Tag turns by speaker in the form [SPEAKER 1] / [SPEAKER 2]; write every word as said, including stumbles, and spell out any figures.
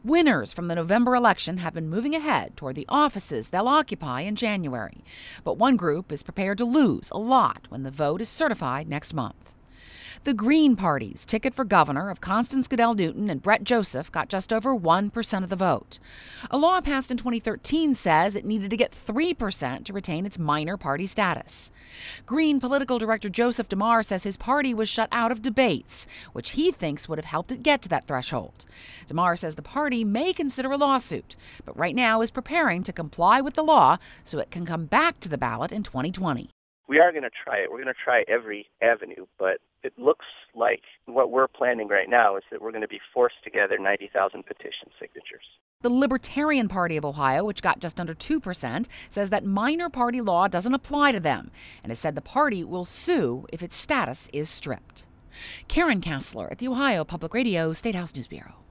[SPEAKER 1] Winners from the November election have been moving ahead toward the offices they'll occupy in January. But one group is prepared to lose a lot when the vote is certified next month. The Green Party's ticket for governor of Constance Goodell Newton and Brett Joseph got just over one percent of the vote. A law passed in twenty thirteen says it needed to get three percent to retain its minor party status. Green political director Joseph DeMar says his party was shut out of debates, which he thinks would have helped it get to that threshold. DeMar says the party may consider a lawsuit, but right now is preparing to comply with the law so it can come back to the ballot in twenty twenty.
[SPEAKER 2] We are going to try it. We're going to try every avenue, but it looks like what we're planning right now is that we're going to be forced together ninety thousand petition signatures.
[SPEAKER 1] The Libertarian Party of Ohio, which got just under two percent, says that minor party law doesn't apply to them and has said the party will sue if its status is stripped. Karen Kassler at the Ohio Public Radio State House News Bureau.